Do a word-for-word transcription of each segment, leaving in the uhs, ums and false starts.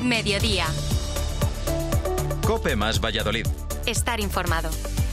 Mediodía. COPE más Valladolid. Estar informado.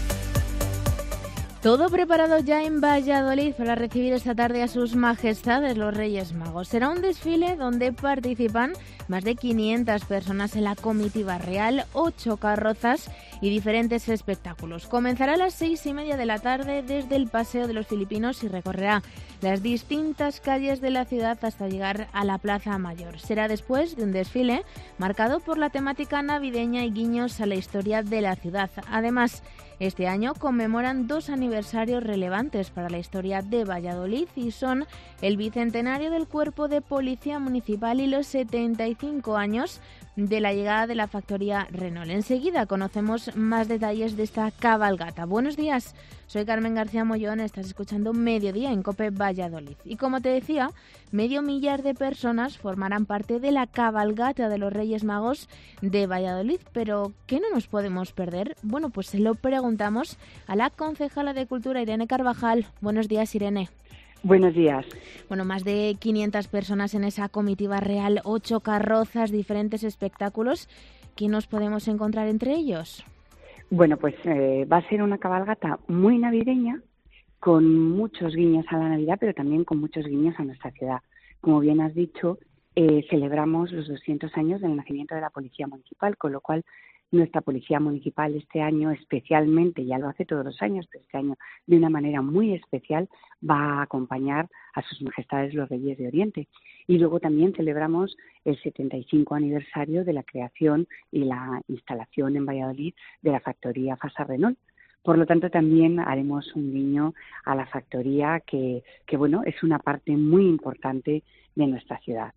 Todo preparado ya en Valladolid para recibir esta tarde a sus majestades los Reyes Magos. Será un desfile donde participan más de quinientas personas en la comitiva real, ocho carrozas y diferentes espectáculos. Comenzará a las seis y media de la tarde desde el Paseo de los Filipinos y recorrerá las distintas calles de la ciudad hasta llegar a la Plaza Mayor. Será después de un desfile marcado por la temática navideña y guiños a la historia de la ciudad. Además, este año conmemoran dos aniversarios relevantes para la historia de Valladolid y son el bicentenario del Cuerpo de Policía Municipal y los setenta y cinco años de la llegada de la factoría Renault. Enseguida conocemos más detalles de esta cabalgata. Buenos días, soy Carmen García Mollón, estás escuchando Mediodía en COPE Valladolid. Y como te decía, medio millar de personas formarán parte de la cabalgata de los Reyes Magos de Valladolid. Pero, ¿qué no nos podemos perder? Bueno, pues se lo preguntamos a la concejala de Cultura, Irene Carvajal. Buenos días, Irene. Buenos días. Bueno, más de quinientas personas en esa comitiva real, ocho carrozas, diferentes espectáculos. ¿Qué nos podemos encontrar entre ellos? Bueno, pues eh, va a ser una cabalgata muy navideña, con muchos guiños a la Navidad, pero también con muchos guiños a nuestra ciudad. Como bien has dicho, eh, celebramos los doscientos años del nacimiento de la Policía Municipal, con lo cual nuestra Policía Municipal este año especialmente, ya lo hace todos los años, pero este año de una manera muy especial, va a acompañar a sus majestades los Reyes de Oriente. Y luego también celebramos el setenta y cinco aniversario de la creación y la instalación en Valladolid de la factoría Fasa Renault. Por lo tanto, también haremos un guiño a la factoría que, que bueno, es una parte muy importante de nuestra ciudad.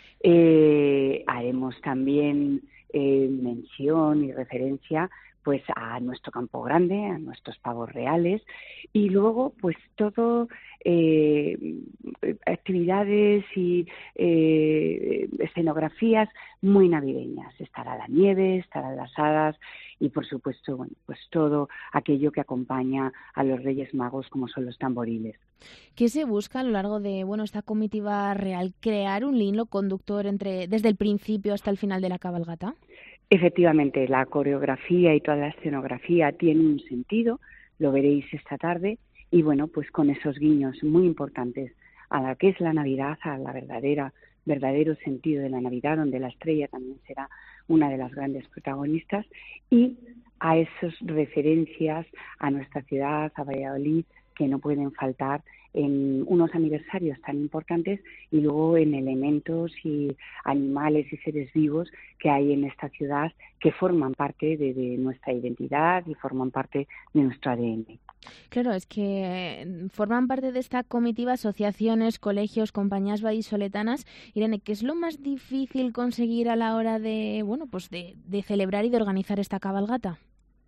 Eh, haremos también eh, mención y referencia pues a nuestro Campo Grande, a nuestros pavos reales y luego pues todo eh, actividades y eh, escenografías muy navideñas. Estará la nieve, estarán las hadas y por supuesto bueno pues todo aquello que acompaña a los Reyes Magos como son los tamboriles. ¿Qué se busca a lo largo de bueno esta comitiva real? ¿Crear un hilo conductor entre desde el principio hasta el final de la cabalgata? Efectivamente, la coreografía y toda la escenografía tiene un sentido, lo veréis esta tarde, y bueno, pues con esos guiños muy importantes a la que es la Navidad, a la verdadera, verdadero sentido de la Navidad, donde la estrella también será una de las grandes protagonistas, y a esas referencias a nuestra ciudad, a Valladolid, que no pueden faltar en unos aniversarios tan importantes y luego en elementos y animales y seres vivos que hay en esta ciudad que forman parte de, de nuestra identidad y forman parte de nuestro A D N. Claro, es que forman parte de esta comitiva asociaciones, colegios, compañías vallisoletanas. Irene, ¿qué es lo más difícil conseguir a la hora de, bueno, pues de, de celebrar y de organizar esta cabalgata?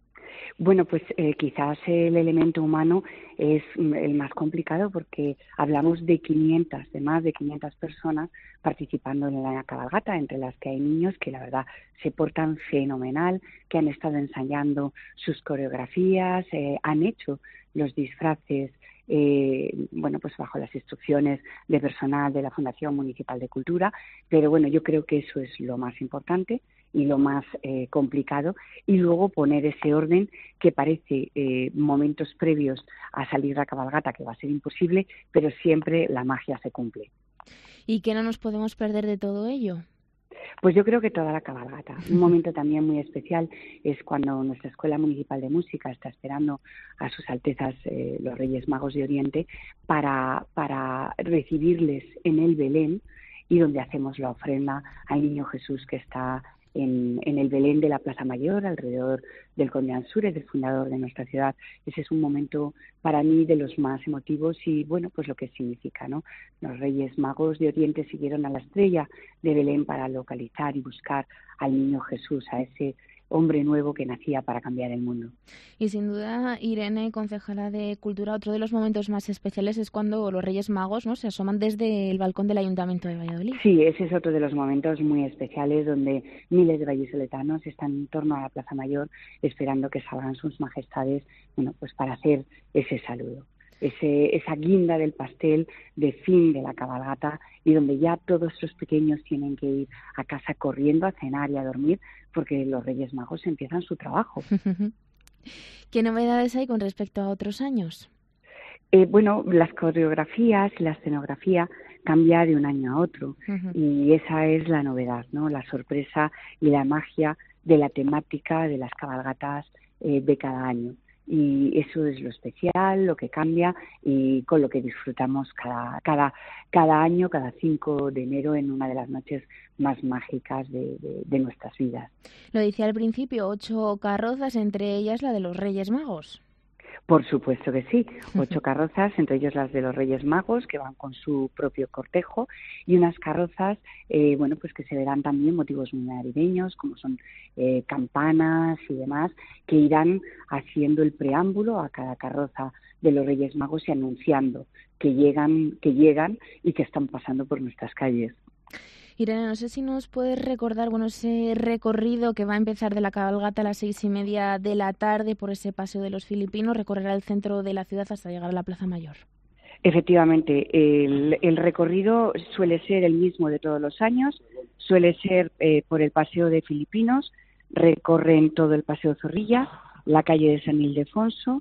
Bueno, pues eh, quizás el elemento humano es el más complicado porque hablamos de quinientas, de más de quinientas personas participando en la cabalgata, entre las que hay niños que la verdad se portan fenomenal, que han estado ensayando sus coreografías, eh, han hecho los disfraces Eh, bueno, pues bajo las instrucciones de personal de la Fundación Municipal de Cultura, pero bueno, yo creo que eso es lo más importante y lo más eh, complicado, y luego poner ese orden que parece eh, momentos previos a salir la cabalgata que va a ser imposible, pero siempre la magia se cumple. ¿Y qué no nos podemos perder de todo ello? Pues yo creo que toda la cabalgata. Un momento también muy especial es cuando nuestra Escuela Municipal de Música está esperando a sus Altezas eh, los Reyes Magos de Oriente para, para recibirles en el Belén y donde hacemos la ofrenda al Niño Jesús que está en, en el Belén de la Plaza Mayor, alrededor del Conde Ansúrez, del fundador de nuestra ciudad. Ese es un momento para mí de los más emotivos y, bueno, pues lo que significa, ¿no? Los Reyes Magos de Oriente siguieron a la estrella de Belén para localizar y buscar al Niño Jesús, a ese hombre nuevo que nacía para cambiar el mundo. Y sin duda, Irene, concejala de Cultura, otro de los momentos más especiales es cuando los Reyes Magos, ¿no?, se asoman desde el balcón del Ayuntamiento de Valladolid. Sí, ese es otro de los momentos muy especiales donde miles de vallisoletanos están en torno a la Plaza Mayor esperando que salgan sus majestades, bueno, pues para hacer ese saludo. ese, esa guinda del pastel de fin de la cabalgata y donde ya todos los pequeños tienen que ir a casa corriendo a cenar y a dormir porque los Reyes Magos empiezan su trabajo. ¿Qué novedades hay con respecto a otros años? Eh, bueno, las coreografías y la escenografía cambia de un año a otro uh-huh. y esa es la novedad, ¿no? La sorpresa y la magia de la temática de las cabalgatas eh, de cada año. Y eso es lo especial, lo que cambia y con lo que disfrutamos cada, cada, cada año, cada cinco de enero en una de las noches más mágicas de, de, de nuestras vidas. Lo decía al principio, ocho carrozas, entre ellas la de los Reyes Magos. Por supuesto que sí, ocho carrozas, entre ellos las de los Reyes Magos, que van con su propio cortejo, y unas carrozas, eh, bueno, pues que se verán también motivos muy navideños, como son eh, campanas y demás, que irán haciendo el preámbulo a cada carroza de los Reyes Magos y anunciando que llegan, que llegan y que están pasando por nuestras calles. Irene, no sé si nos puedes recordar, bueno, ese recorrido que va a empezar de la cabalgata a las seis y media de la tarde por ese paseo de los Filipinos, recorrerá el centro de la ciudad hasta llegar a la Plaza Mayor. Efectivamente, el, el recorrido suele ser el mismo de todos los años, suele ser eh, por el paseo de Filipinos, recorren todo el paseo Zorrilla, la calle de San Ildefonso,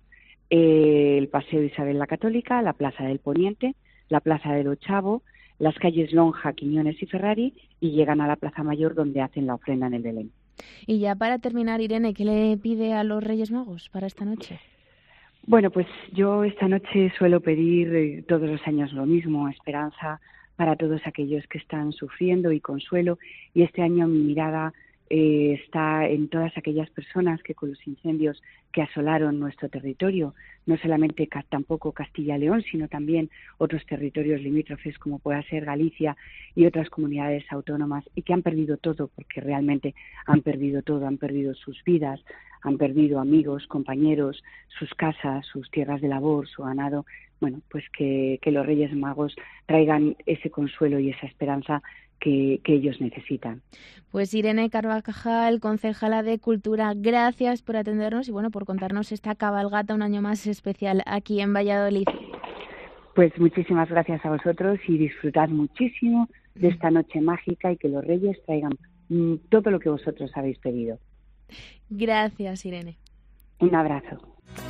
eh, el paseo Isabel la Católica, la Plaza del Poniente, la Plaza del Ochavo, las calles Lonja, Quiñones y Ferrari y llegan a la Plaza Mayor donde hacen la ofrenda en el Belén. Y ya para terminar, Irene, ¿qué le pide a los Reyes Magos para esta noche? Bueno, pues yo esta noche suelo pedir eh, todos los años lo mismo, esperanza para todos aquellos que están sufriendo y consuelo. Y este año mi mirada eh, está en todas aquellas personas que con los incendios que asolaron nuestro territorio, no solamente tampoco Castilla y León, sino también otros territorios limítrofes como pueda ser Galicia y otras comunidades autónomas y que han perdido todo, porque realmente han perdido todo, han perdido sus vidas, han perdido amigos, compañeros, sus casas, sus tierras de labor, su ganado. Bueno, pues que, que los Reyes Magos traigan ese consuelo y esa esperanza que, que ellos necesitan. Pues Irene Carvajal, concejala de Cultura, gracias por atendernos y bueno, por contarnos esta cabalgata un año más especial aquí en Valladolid. Pues muchísimas gracias a vosotros y disfrutad muchísimo de esta noche mágica y que los Reyes traigan mm, todo lo que vosotros habéis pedido. Gracias, Irene. Un abrazo.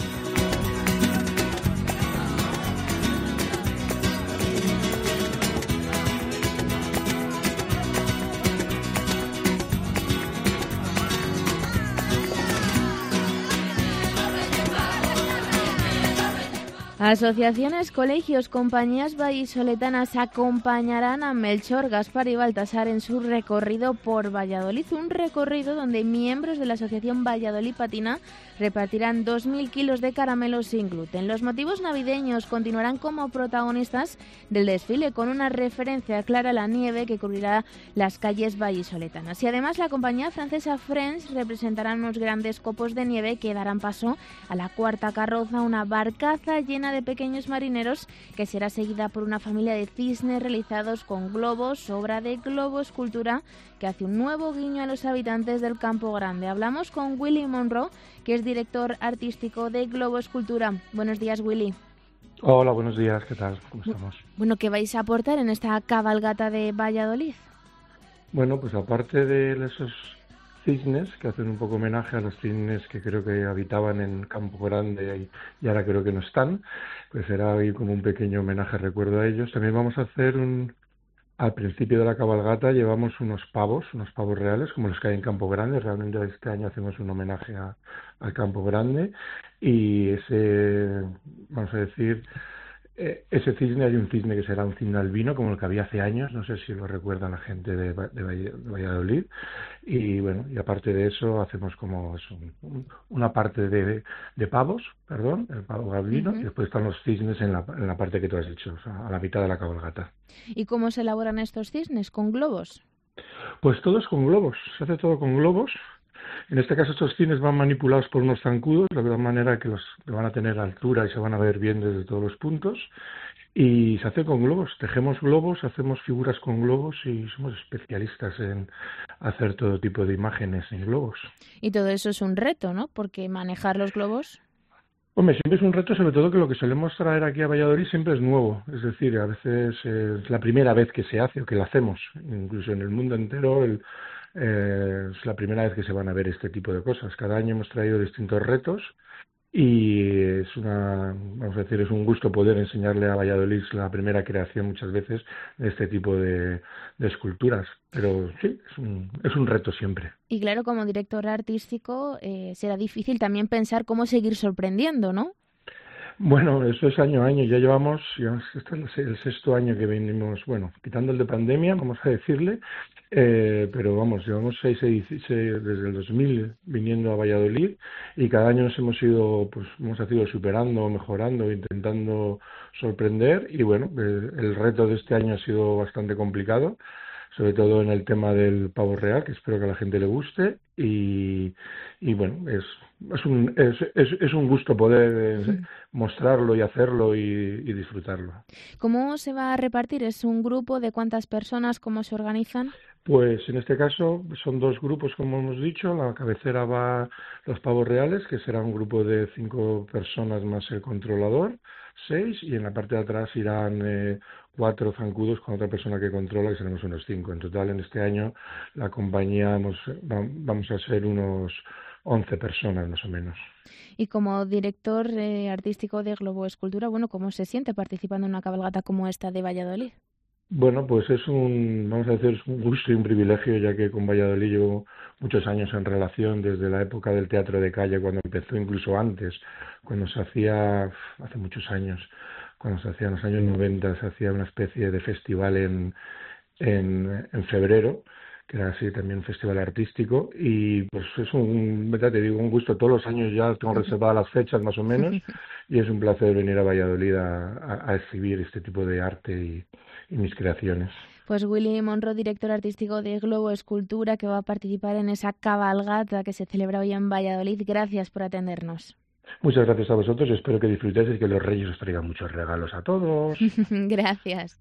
Asociaciones, colegios, compañías vallisoletanas acompañarán a Melchor, Gaspar y Baltasar en su recorrido por Valladolid, un recorrido donde miembros de la Asociación Valladolid Patina repartirán dos mil kilos de caramelos sin gluten. Los motivos navideños continuarán como protagonistas del desfile, con una referencia clara a la nieve que cubrirá las calles vallisoletanas. Y además la compañía francesa Friends representará unos grandes copos de nieve que darán paso a la cuarta carroza, una barcaza llena de pequeños marineros que será seguida por una familia de cisnes realizados con globos, obra de Globo Escultura, que hace un nuevo guiño a los habitantes del Campo Grande. Hablamos con Willy Monroe, que es director artístico de Globo Escultura. Buenos días, Willy. Hola, buenos días, ¿qué tal? ¿Cómo estamos? Bueno, ¿qué vais a aportar en esta cabalgata de Valladolid? Bueno, pues aparte de esos cisnes, que hacen un poco homenaje a los cisnes que creo que habitaban en Campo Grande y, y ahora creo que no están, pues será hoy como un pequeño homenaje, recuerdo a ellos. También vamos a hacer un... Al principio de la cabalgata llevamos unos pavos, unos pavos reales, como los que hay en Campo Grande. Realmente este año hacemos un homenaje a, al Campo Grande y ese, vamos a decir, eh, ese cisne, hay un cisne que será un cisne albino, como el que había hace años, no sé si lo recuerdan la gente de, de, de Valladolid. Y bueno, y aparte de eso hacemos como eso, un, una parte de, de pavos, perdón, el pavo albino, uh-huh. Y después están los cisnes en la, en la parte que tú has dicho, o sea, a la mitad de la cabalgata. ¿Y cómo se elaboran estos cisnes? ¿Con globos? Pues todo es con globos, se hace todo con globos. En este caso estos cisnes van manipulados por unos zancudos, de la manera que los que van a tener altura y se van a ver bien desde todos los puntos. Y se hace con globos, tejemos globos, hacemos figuras con globos y somos especialistas en hacer todo tipo de imágenes en globos. Y todo eso es un reto, ¿no? Porque manejar los globos... Hombre, siempre es un reto, sobre todo que lo que solemos traer aquí a Valladolid siempre es nuevo. Es decir, a veces eh, es la primera vez que se hace o que lo hacemos. Incluso en el mundo entero el, eh, es la primera vez que se van a ver este tipo de cosas. Cada año hemos traído distintos retos y es una, vamos a decir, es un gusto poder enseñarle a Valladolid la primera creación muchas veces de este tipo de, de esculturas. Pero sí, es un, es un reto siempre. Y claro, como director artístico eh, será difícil también pensar cómo seguir sorprendiendo, ¿no? Bueno, eso es año a año. Ya llevamos, ya este es el sexto año que venimos, bueno, quitando el de pandemia, vamos a decirle, eh, pero vamos, llevamos seis, seis, seis desde el dos mil viniendo a Valladolid y cada año nos hemos ido, pues hemos ido superando, mejorando, intentando sorprender y bueno, el, el reto de este año ha sido bastante complicado, sobre todo en el tema del pavo real, que espero que a la gente le guste y, y bueno, es es un es, es, es un gusto poder eh, mostrarlo y hacerlo y, y disfrutarlo. ¿Cómo se va a repartir? ¿Es un grupo de cuántas personas? ¿Cómo se organizan? Pues en este caso son dos grupos, como hemos dicho. La cabecera va los pavos reales, que será un grupo de cinco personas más el controlador, seis, y en la parte de atrás irán eh, cuatro zancudos con otra persona que controla, que seremos unos cinco. En total, en este año, la compañía vamos, vamos a ser unos once personas más o menos. Y como director eh, artístico de Globo Escultura, bueno, ¿cómo se siente participando en una cabalgata como esta de Valladolid? Bueno, pues es un, vamos a decir, es un gusto y un privilegio, ya que con Valladolid llevo muchos años en relación, desde la época del teatro de calle, cuando empezó, incluso antes, cuando se hacía, hace muchos años, cuando se hacía en los años noventa, se hacía una especie de festival en, en, en febrero, que era así también un festival artístico, y pues es un, verdad te digo, un gusto. Todos los años ya tengo reservadas las fechas más o menos, y es un placer venir a Valladolid a, a, a exhibir este tipo de arte y, y mis creaciones. Pues Willy Monro, director artístico de Globo Escultura, que va a participar en esa cabalgata que se celebra hoy en Valladolid. Gracias por atendernos. Muchas gracias a vosotros y espero que disfrutéis y que los Reyes os traigan muchos regalos a todos. Gracias.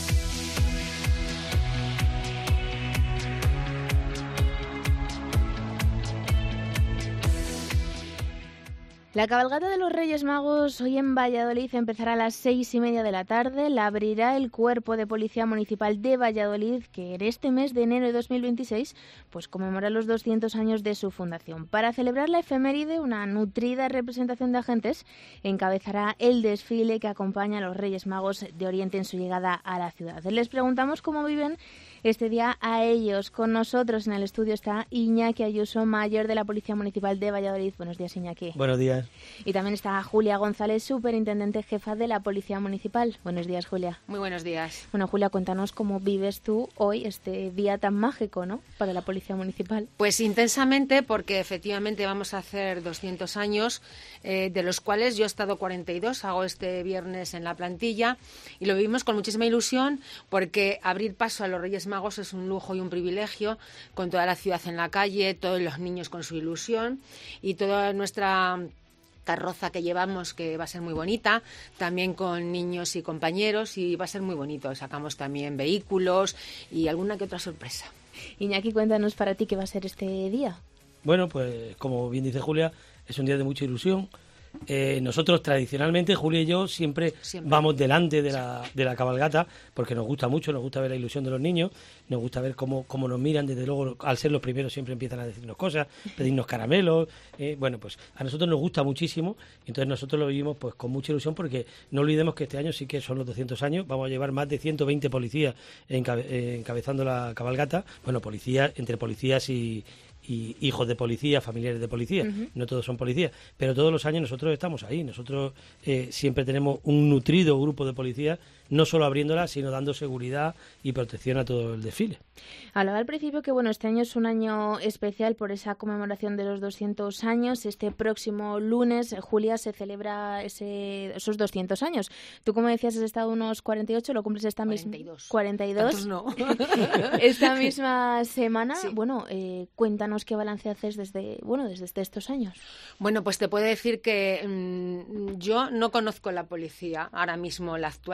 La cabalgata de los Reyes Magos hoy en Valladolid empezará a las seis y media de la tarde. La abrirá el Cuerpo de Policía Municipal de Valladolid, que en este mes de enero de dos mil veintiséis pues conmemora los doscientos años de su fundación. Para celebrar la efeméride, una nutrida representación de agentes encabezará el desfile que acompaña a los Reyes Magos de Oriente en su llegada a la ciudad. Les preguntamos cómo viven este día a ellos. Con nosotros en el estudio está Iñaki Ayuso, mayor de la Policía Municipal de Valladolid. Buenos días, Iñaki. Buenos días. Y también está Julia González, superintendente jefa de la Policía Municipal. Buenos días, Julia. Muy buenos días. Bueno, Julia, cuéntanos cómo vives tú hoy este día tan mágico, ¿no?, para la Policía Municipal. Pues intensamente, porque efectivamente vamos a hacer doscientos años, eh, de los cuales yo he estado cuarenta y dos, hago este viernes en la plantilla, y lo vivimos con muchísima ilusión, porque abrir paso a los Reyes Magos es un lujo y un privilegio, con toda la ciudad en la calle, todos los niños con su ilusión, y toda nuestra carroza que llevamos, que va a ser muy bonita, también con niños y compañeros, y va a ser muy bonito. Sacamos también vehículos y alguna que otra sorpresa. Iñaki, cuéntanos para ti qué va a ser este día. Bueno, pues como bien dice Julia, es un día de mucha ilusión. Eh, nosotros tradicionalmente, Julia y yo, siempre, siempre. vamos delante de la, de la cabalgata, porque nos gusta mucho, nos gusta ver la ilusión de los niños, nos gusta ver cómo, cómo nos miran. Desde luego, al ser los primeros siempre empiezan a decirnos cosas, pedirnos caramelos, eh, bueno, pues a nosotros nos gusta muchísimo, entonces nosotros lo vivimos pues con mucha ilusión, porque no olvidemos que este año sí que son los doscientos años, vamos a llevar más de ciento veinte policías encabe, eh, encabezando la cabalgata, bueno, policías, entre policías y... y hijos de policía, familiares de policía, uh-huh. No todos son policías, pero todos los años nosotros estamos ahí, nosotros eh, siempre tenemos un nutrido grupo de policías, no solo abriéndola, sino dando seguridad y protección a todo el desfile. Hablaba al principio que bueno, este año es un año especial por esa conmemoración de los doscientos años. Este próximo lunes, Julia, se celebra ese, esos doscientos años. Tú, como decías, has estado unos cuarenta y ocho, lo cumples esta misma... cuarenta y dos. cuarenta y dos. No. Esta misma semana. Sí. Bueno, eh, cuéntanos qué balance haces desde, bueno, desde estos años. Bueno, pues te puedo decir que mmm, yo no conozco la policía ahora mismo, la actual no tiene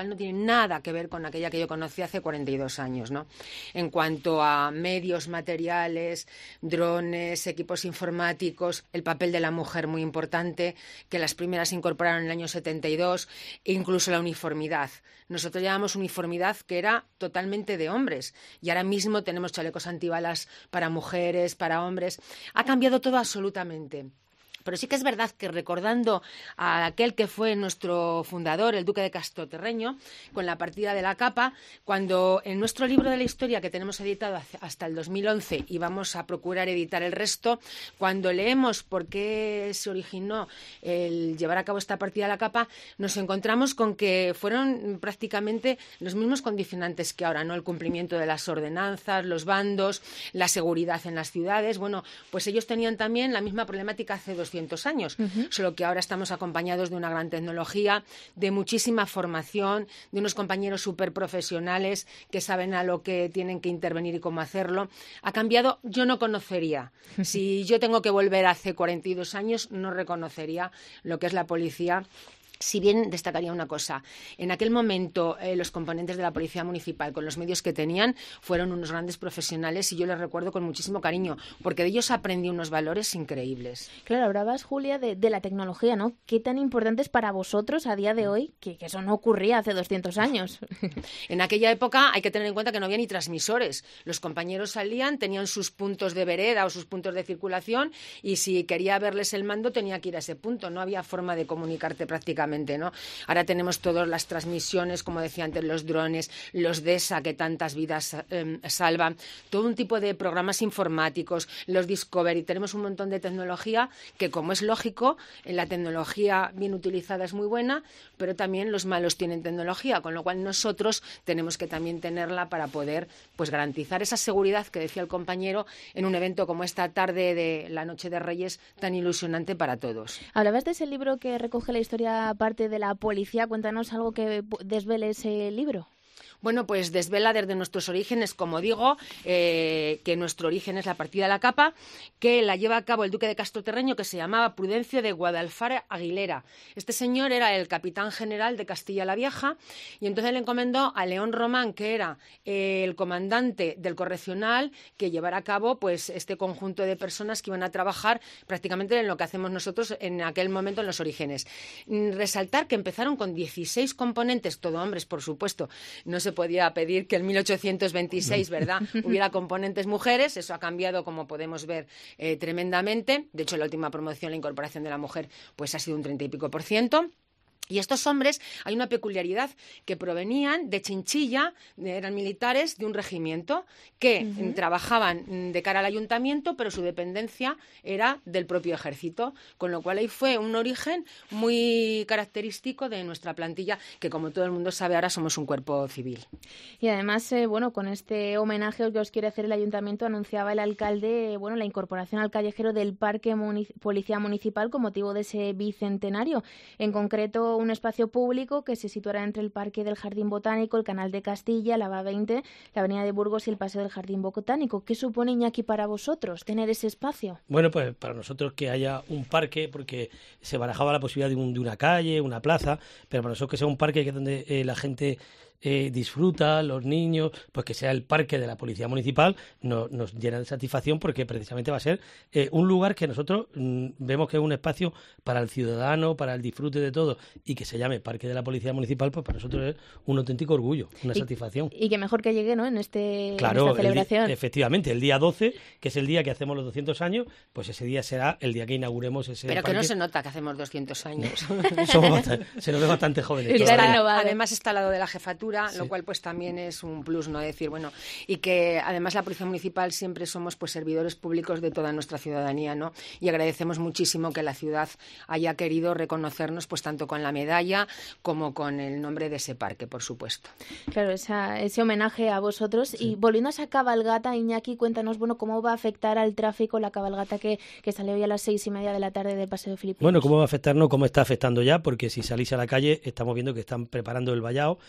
nada que ver con aquella que yo conocí hace cuarenta y dos años, ¿no? En cuanto a medios, materiales, drones, equipos informáticos, el papel de la mujer muy importante, que las primeras se incorporaron en el año setenta y dos, e incluso la uniformidad. Nosotros llevábamos uniformidad que era totalmente de hombres y ahora mismo tenemos chalecos antibalas para mujeres, para hombres. Ha cambiado todo absolutamente. Pero sí que es verdad que recordando a aquel que fue nuestro fundador, el duque de Castroterreño, con la partida de la capa, cuando en nuestro libro de la historia que tenemos editado hasta el dos mil once y vamos a procurar editar el resto, cuando leemos por qué se originó el llevar a cabo esta partida de la capa, nos encontramos con que fueron prácticamente los mismos condicionantes que ahora, ¿no? El cumplimiento de las ordenanzas, los bandos, la seguridad en las ciudades. Bueno, pues ellos tenían también la misma problemática hace doscientos años, uh-huh. Solo que ahora estamos acompañados de una gran tecnología, de muchísima formación, de unos compañeros súper profesionales que saben a lo que tienen que intervenir y cómo hacerlo. Ha cambiado, yo no conocería. Si yo tengo que volver hace cuarenta y dos años, no reconocería lo que es la policía. Si bien destacaría una cosa, en aquel momento eh, los componentes de la Policía Municipal, con los medios que tenían, fueron unos grandes profesionales y yo les recuerdo con muchísimo cariño, porque de ellos aprendí unos valores increíbles. Claro, hablabas, Julia, de, de la tecnología, ¿no? ¿Qué tan importante es para vosotros a día de hoy que, que eso no ocurría hace doscientos años? En aquella época hay que tener en cuenta que no había ni transmisores. Los compañeros salían, tenían sus puntos de vereda o sus puntos de circulación y si quería verles el mando tenía que ir a ese punto. No había forma de comunicarte prácticamente, ¿no? Ahora tenemos todas las transmisiones, como decía antes, los drones, los D E S A que tantas vidas eh, salvan, todo un tipo de programas informáticos, los Discovery. Tenemos un montón de tecnología que, como es lógico, la tecnología bien utilizada es muy buena, pero también los malos tienen tecnología, con lo cual nosotros tenemos que también tenerla para poder pues garantizar esa seguridad que decía el compañero en un evento como esta tarde de la Noche de Reyes tan ilusionante para todos. Hablabas de ese libro que recoge la historia parte de la policía. Cuéntanos algo que desvele ese libro. Bueno, pues desvela desde nuestros orígenes, como digo, eh, que nuestro origen es la partida de la capa, que la lleva a cabo el duque de Castroterreño, que se llamaba Prudencio de Guadalfara Aguilera. Este señor era el capitán general de Castilla la Vieja y entonces le encomendó a León Román, que era eh, el comandante del correccional, que llevara a cabo pues este conjunto de personas que iban a trabajar prácticamente en lo que hacemos nosotros en aquel momento en los orígenes. Resaltar que empezaron con dieciséis componentes, todo hombres, por supuesto. No se podía pedir que en mil ochocientos veintiséis, ¿verdad?, hubiera componentes mujeres. Eso ha cambiado, como podemos ver, eh, tremendamente. De hecho, en la última promoción, la incorporación de la mujer, pues ha sido un treinta y pico por ciento. Y estos hombres, hay una peculiaridad, que provenían de Chinchilla, eran militares de un regimiento que uh-huh. trabajaban de cara al ayuntamiento, pero su dependencia era del propio ejército, con lo cual ahí fue un origen muy característico de nuestra plantilla, que como todo el mundo sabe ahora somos un cuerpo civil. Y además, eh, bueno, con este homenaje que os quiere hacer el ayuntamiento, anunciaba el alcalde, bueno, la incorporación al callejero del Parque Munic- Policía Municipal con motivo de ese bicentenario. En concreto, un espacio público que se situará entre el Parque del Jardín Botánico, el Canal de Castilla, la A veinte, la Avenida de Burgos y el Paseo del Jardín Botánico. ¿Qué supone, Iñaki, para vosotros tener ese espacio? Bueno, pues para nosotros que haya un parque, porque se barajaba la posibilidad de, un, de una calle, una plaza, pero para nosotros que sea un parque que es donde eh, la gente eh, disfruta, los niños, pues que sea el parque de la Policía Municipal, no, nos llena de satisfacción porque precisamente va a ser eh, un lugar que nosotros mm, vemos que es un espacio para el ciudadano, para el disfrute de todo, y que se llame Parque de la Policía Municipal, pues para nosotros es un auténtico orgullo, una y, satisfacción. Y que mejor que llegue, ¿no?, en, este, claro, en esta celebración. El di- efectivamente, el día doce, que es el día que hacemos los doscientos años, pues ese día será el día que inauguremos ese Pero parque. que no se nota que hacemos doscientos años. Somos bastante, se nos ve bastante jóvenes. Está, además está al lado de la jefatura, sí. Lo cual pues también es un plus, ¿no? Decir, bueno, y que además la Policía Municipal siempre somos pues servidores públicos de toda nuestra ciudadanía, ¿no? Y agradecemos muchísimo que la ciudad haya querido reconocernos pues tanto con la medalla como con el nombre de ese parque, por supuesto. Claro, esa, ese homenaje a vosotros. Sí. Y volviendo a esa cabalgata, Iñaki, cuéntanos, bueno, cómo va a afectar al tráfico la cabalgata que, que sale hoy a las seis y media de la tarde del Paseo de Filipinos. Bueno, cómo va a afectarnos, cómo está afectando ya, porque si salís a la calle estamos viendo que están preparando el vallado desde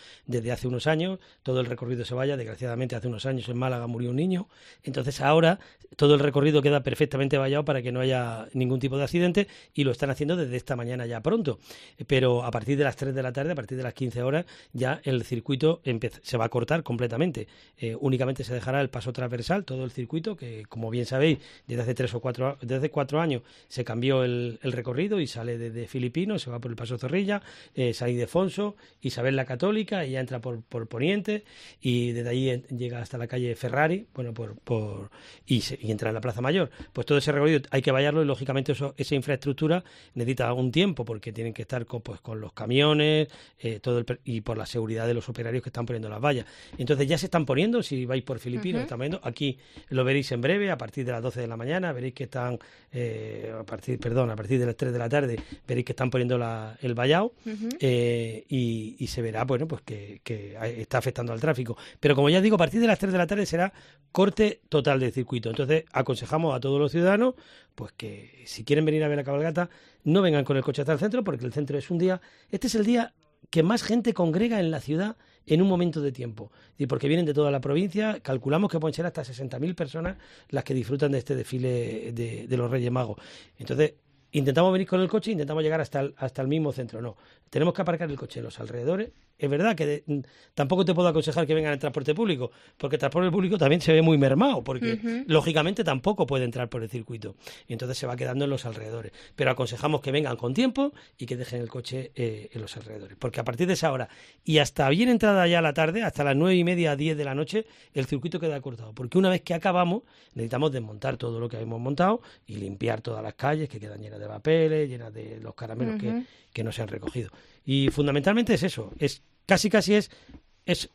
desde hace unos años todo el recorrido se vaya. Desgraciadamente hace unos años en Málaga murió un niño, entonces ahora todo el recorrido queda perfectamente vallado para que no haya ningún tipo de accidente, y lo están haciendo desde esta mañana ya pronto, pero a partir de las tres de la tarde, a partir de las quince horas, ya el circuito empieza, se va a cortar completamente. Eh, únicamente se dejará el paso transversal, todo el circuito, que como bien sabéis, desde hace tres o cuatro, desde hace cuatro años se cambió el, el recorrido y sale desde Filipino, se va por el paso Zorrilla, eh, San Ildefonso, Isabel la Católica, y ya entra por, por Poniente, y desde ahí en, llega hasta la calle Ferrari, bueno, por, por y, se, y entra en la Plaza Mayor. Pues todo ese recorrido hay que vallarlo, y lógicamente eso, esa infraestructura necesita un tiempo, porque tienen que estar con, pues, con los camiones, eh, todo el, y por la seguridad de los operarios que están poniendo las vallas. Entonces ya se están poniendo, si vais por Filipinos, uh-huh. están poniendo, aquí lo veréis en breve, a partir de las doce de la mañana, veréis que están, eh, a partir, perdón, a partir de las tres de la tarde, veréis que están poniendo la, el vallado, uh-huh. eh, y, y se verá, bueno, pues que, que está afectando al tráfico. Pero como ya digo, a partir de las tres de la tarde será corte total del circuito. Entonces aconsejamos a todos los ciudadanos pues que si quieren venir a ver la cabalgata, no vengan con el coche hasta el centro, porque el centro es un día, este es el día que más gente congrega en la ciudad en un momento de tiempo, y porque vienen de toda la provincia. Calculamos que pueden ser hasta sesenta mil personas las que disfrutan de este desfile de, de los Reyes Magos. Entonces intentamos venir con el coche, intentamos llegar hasta el, hasta el mismo centro. No, tenemos que aparcar el coche en los alrededores. Es verdad que de, tampoco te puedo aconsejar que vengan en transporte público, porque el transporte público también se ve muy mermado, porque uh-huh. lógicamente tampoco puede entrar por el circuito, y entonces se va quedando en los alrededores. Pero aconsejamos que vengan con tiempo y que dejen el coche eh, en los alrededores, porque a partir de esa hora y hasta bien entrada ya la tarde, hasta las nueve y media, diez de la noche, el circuito queda cortado, porque una vez que acabamos necesitamos desmontar todo lo que hemos montado y limpiar todas las calles que quedan llenas de papeles, llenas de los caramelos uh-huh. que, que no se han recogido. Y fundamentalmente es eso, es casi casi es es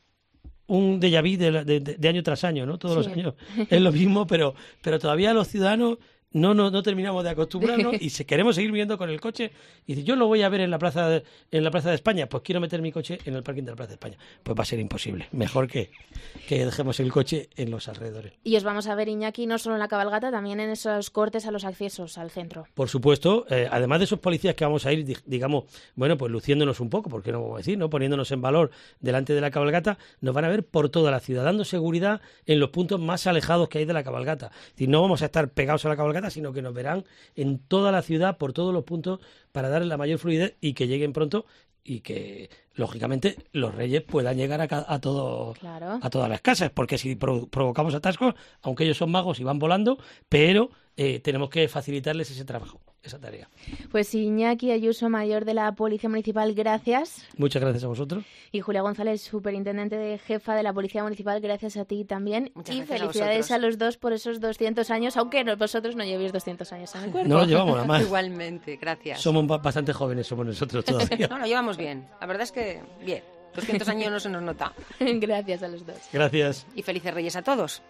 un déjà vu de, de, de año tras año, ¿no? Todos sí. los años es lo mismo, pero pero todavía los ciudadanos no no, no terminamos de acostumbrarnos y se, queremos seguir viendo con el coche. Y si yo lo voy a ver en la plaza de, en la plaza de España, pues quiero meter mi coche en el parking de la Plaza de España. Pues va a ser imposible. Mejor que, que dejemos el coche en los alrededores. Y os vamos a ver, Iñaki, no solo en la cabalgata, también en esos cortes a los accesos al centro. Por supuesto, eh, además de esos policías que vamos a ir, digamos, bueno, pues luciéndonos un poco, porque no vamos a decir, ¿no? Poniéndonos en valor delante de la cabalgata, nos van a ver por toda la ciudad, dando seguridad en los puntos más alejados que hay de la cabalgata. Es decir, no vamos a estar pegados a la cabalgata, sino que nos verán en toda la ciudad, por todos los puntos, para darle la mayor fluidez y que lleguen pronto, y que lógicamente los reyes puedan llegar a, a todo claro. a todas las casas, porque si pro, provocamos atascos, aunque ellos son magos y van volando, pero eh, tenemos que facilitarles ese trabajo, esa tarea. Pues Iñaki Ayuso, mayor de la Policía Municipal, gracias. Muchas gracias a vosotros. Y Julia González, superintendente de jefa de la Policía Municipal, gracias a ti también. Muchas y felicidades a, a los dos por esos doscientos años, aunque vosotros no llevéis doscientos años en el cuerpo. No lo llevamos nada más. Igualmente, gracias. Somos bastante jóvenes, somos nosotros todavía. No, lo llevamos bien. La verdad es que bien. doscientos años no se nos nota. Gracias a los dos. Gracias. Y felices Reyes a todos.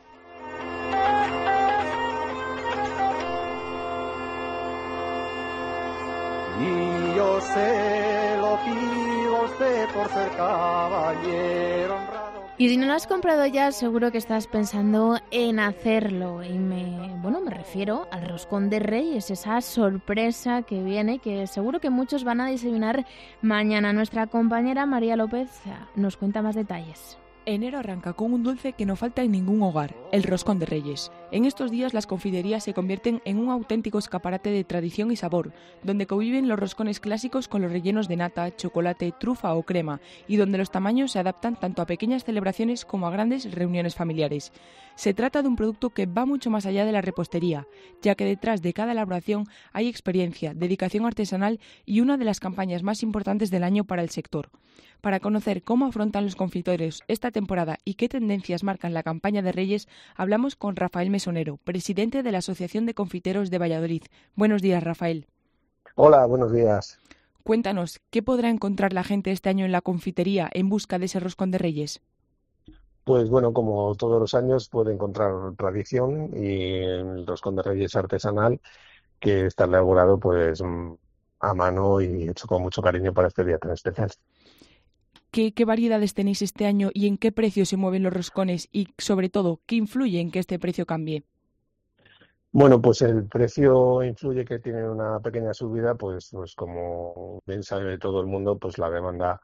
Y yo se lo pido a usted por ser caballero honrado. Y si no lo has comprado ya, seguro que estás pensando en hacerlo. Y me, bueno, me refiero al roscón de Reyes, esa sorpresa que viene, que seguro que muchos van a desayunar mañana. Nuestra compañera María López nos cuenta más detalles. Enero arranca con un dulce que no falta en ningún hogar, el roscón de Reyes. En estos días las confiterías se convierten en un auténtico escaparate de tradición y sabor, donde conviven los roscones clásicos con los rellenos de nata, chocolate, trufa o crema, y donde los tamaños se adaptan tanto a pequeñas celebraciones como a grandes reuniones familiares. Se trata de un producto que va mucho más allá de la repostería, ya que detrás de cada elaboración hay experiencia, dedicación artesanal y una de las campañas más importantes del año para el sector. Para conocer cómo afrontan los confitores esta temporada y qué tendencias marcan la campaña de Reyes, hablamos con Rafael Mesonero, presidente de la Asociación de Confiteros de Valladolid. Buenos días, Rafael. Hola, buenos días. Cuéntanos, ¿qué podrá encontrar la gente este año en la confitería en busca de ese roscón de Reyes? Pues bueno, como todos los años puede encontrar tradición y el roscón de Reyes artesanal, que está elaborado pues a mano y hecho con mucho cariño para este día tan especial. ¿Qué, ¿Qué variedades tenéis este año y en qué precio se mueven los roscones? Y, sobre todo, ¿qué influye en que este precio cambie? Bueno, pues el precio influye que tiene una pequeña subida, pues, pues como bien sabe todo el mundo, pues la demanda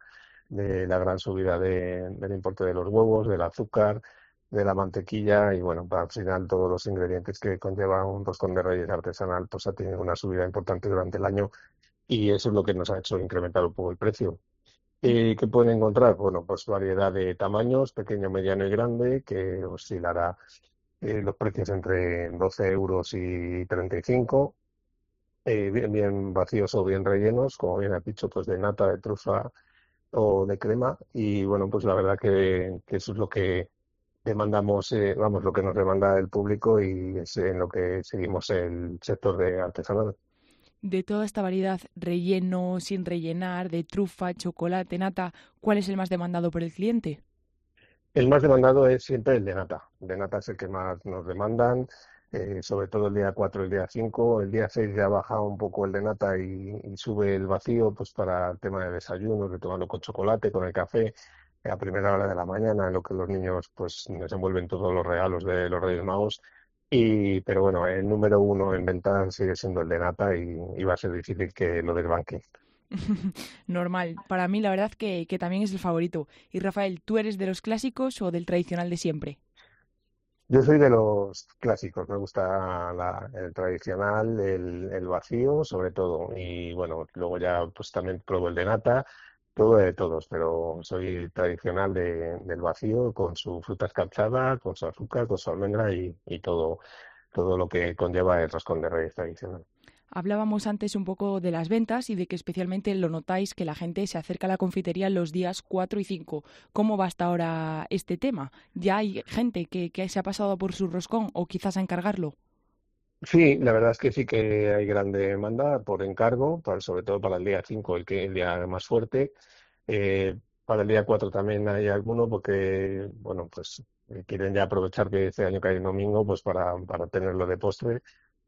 de la gran subida de, del importe de los huevos, del azúcar, de la mantequilla y bueno, al final todos los ingredientes que conlleva un roscón de Reyes artesanal pues ha tenido una subida importante durante el año y eso es lo que nos ha hecho incrementar un poco el precio. ¿Y qué pueden encontrar? Bueno, pues variedad de tamaños, pequeño, mediano y grande, que oscilará eh, los precios entre doce euros y treinta y cinco, eh, bien, bien vacíos o bien rellenos, como bien has dicho, pues de nata, de trufa o de crema. Y bueno, pues la verdad que, que eso es lo que demandamos, eh, vamos, lo que nos demanda el público y es en lo que seguimos el sector de artesanal. De toda esta variedad, relleno, sin rellenar, de trufa, chocolate, nata, ¿cuál es el más demandado por el cliente? El más demandado es siempre el de nata. El de nata es el que más nos demandan, eh, sobre todo el día cuatro y el día cinco. El día seis ya baja un poco el de nata y, y sube el vacío pues para el tema de desayuno, de tomarlo con chocolate, con el café, a primera hora de la mañana, en lo que los niños pues desenvuelven todos los regalos de los Reyes Magos. Y, pero bueno, el número uno en venta sigue siendo el de nata y, y va a ser difícil que lo desbanque. Normal. Para mí la verdad que, que también es el favorito. Y Rafael, ¿tú eres de los clásicos o del tradicional de siempre? Yo soy de los clásicos, me gusta la- el tradicional, el, el vacío sobre todo. Y bueno, luego ya pues también pruebo el de nata, todo de todos, pero soy tradicional de, del vacío con su fruta escarchada, con su azúcar, con su almendra y, y todo, todo lo que conlleva el roscón de Reyes tradicional. Hablábamos antes un poco de las ventas y de que especialmente lo notáis que la gente se acerca a la confitería los días cuatro y cinco. ¿Cómo va hasta ahora este tema? ¿Ya hay gente que, que se ha pasado por su roscón o quizás a encargarlo? Sí, la verdad es que sí que hay gran demanda por encargo, para, sobre todo para el día cinco, el que el día más fuerte. Eh, para el día cuatro también hay alguno porque, bueno, pues eh, quieren ya aprovechar que este año cae en domingo, pues para, para tenerlo de postre.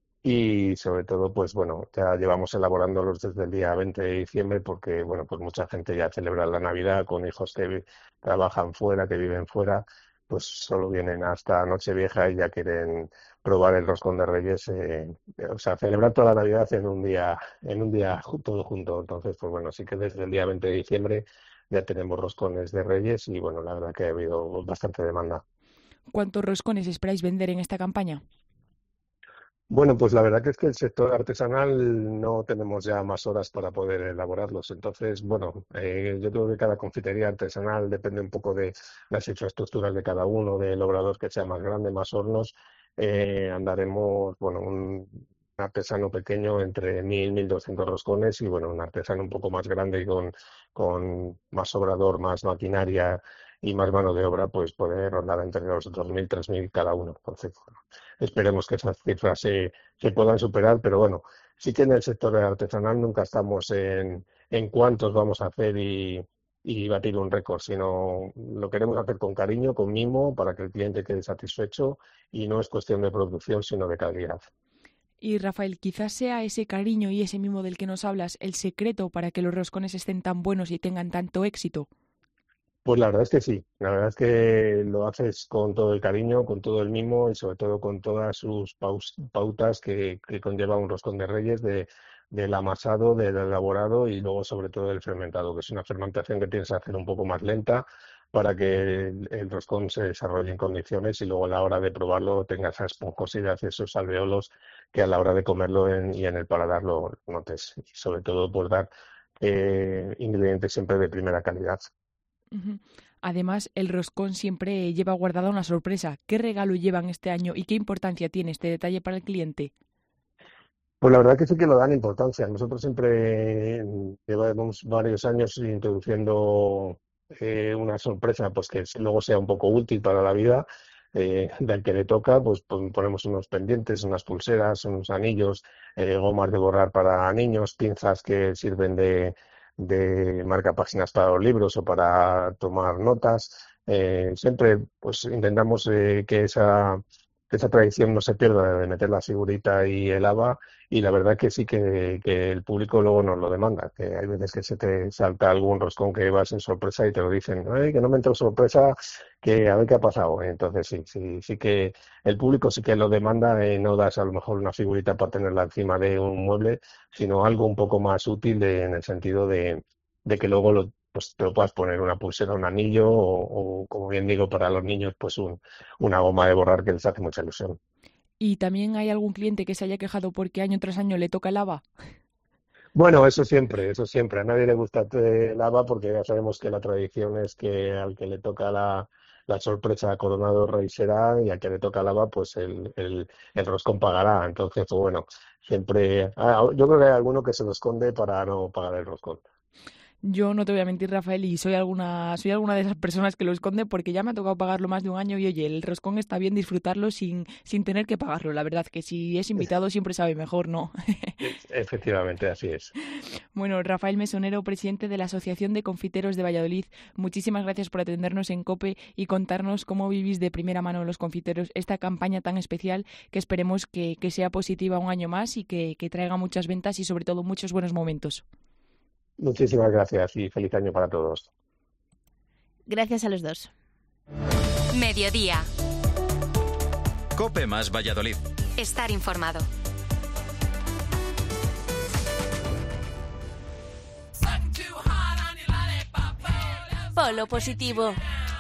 Y sobre todo, pues bueno, ya llevamos elaborándolos desde el día veinte de diciembre porque, bueno, pues mucha gente ya celebra la Navidad con hijos que vi- trabajan fuera, que viven fuera, pues solo vienen hasta Nochevieja y ya quieren probar el roscón de Reyes, eh, o sea, celebrar toda la Navidad en un día, en un día ju- todo junto. Entonces, pues bueno, sí que desde el día veinte de diciembre ya tenemos roscones de Reyes y bueno, la verdad que ha habido bastante demanda. ¿Cuántos roscones esperáis vender en esta campaña? Bueno, pues la verdad que es que el sector artesanal no tenemos ya más horas para poder elaborarlos. Entonces, bueno, eh, yo creo que cada confitería artesanal depende un poco de las infraestructuras de cada uno, del obrador que sea más grande, más hornos. Eh, andaremos, bueno, un artesano pequeño entre mil, mil doscientos roscones y, bueno, un artesano un poco más grande y con, con más obrador, más maquinaria y más mano de obra, pues puede rondar entre los dos mil, tres mil cada uno. Entonces, esperemos que esas cifras se, se puedan superar, pero bueno, sí que en el sector artesanal nunca estamos en, en cuántos vamos a hacer y, y batir un récord, sino lo queremos hacer con cariño, con mimo, para que el cliente quede satisfecho y no es cuestión de producción, sino de calidad. Y Rafael, quizás sea ese cariño y ese mimo del que nos hablas el secreto para que los roscones estén tan buenos y tengan tanto éxito. Pues la verdad es que sí, la verdad es que lo haces con todo el cariño, con todo el mimo y sobre todo con todas sus paus- pautas que, que conlleva un roscón de Reyes, de, del amasado, del elaborado y luego sobre todo del fermentado, que es una fermentación que tienes que hacer un poco más lenta para que el, el roscón se desarrolle en condiciones y luego a la hora de probarlo tenga esa esponjosidad y esos alveolos que a la hora de comerlo en- y en el paladar lo notes. Y sobre todo pues dar eh, ingredientes siempre de primera calidad. Ujú. Además, el roscón siempre lleva guardada una sorpresa. ¿Qué regalo llevan este año y qué importancia tiene este detalle para el cliente? Pues la verdad que sí que lo dan importancia. Nosotros siempre mm, llevamos varios años introduciendo eh, una sorpresa, pues que luego sea un poco útil para la vida eh, del que le toca, pues pon- ponemos unos pendientes, unas pulseras, unos anillos, eh, gomas de borrar para niños, pinzas que sirven de, de marca páginas para los libros o para tomar notas. Eh, siempre pues intentamos eh, que esa, que esa tradición no se pierda de meter la figurita y el haba y la verdad que sí que, que el público luego nos lo demanda, que hay veces que se te salta algún roscón que vas en sorpresa y te lo dicen, "Ay, que no me entró sorpresa, que a ver qué ha pasado". Entonces sí, sí, sí que el público sí que lo demanda, eh, no das a lo mejor una figurita para tenerla encima de un mueble, sino algo un poco más útil de- en el sentido de, de que luego lo pues te lo puedas poner una pulsera, un anillo o, o, como bien digo, para los niños, pues un, una goma de borrar que les hace mucha ilusión. ¿Y también hay algún cliente que se haya quejado porque año tras año le toca el haba? Bueno, eso siempre, eso siempre. A nadie le gusta el haba porque ya sabemos que la tradición es que al que le toca la, la sorpresa coronado rey será y al que le toca el haba, pues el, el, el roscón pagará. Entonces, pues bueno, siempre... Ah, yo creo que hay alguno que se lo esconde para no pagar el roscón. Yo no te voy a mentir, Rafael, y soy alguna soy alguna de esas personas que lo esconde porque ya me ha tocado pagarlo más de un año y oye, el roscón está bien disfrutarlo sin, sin tener que pagarlo. La verdad que si es invitado siempre sabe mejor, ¿no? Efectivamente, así es. Bueno, Rafael Mesonero, presidente de la Asociación de Confiteros de Valladolid, muchísimas gracias por atendernos en COPE y contarnos cómo vivís de primera mano los confiteros esta campaña tan especial que esperemos que, que sea positiva un año más y que, que traiga muchas ventas y sobre todo muchos buenos momentos. Muchísimas gracias y feliz año para todos. Gracias a los dos. Mediodía. COPE más Valladolid. Estar informado. Polo positivo.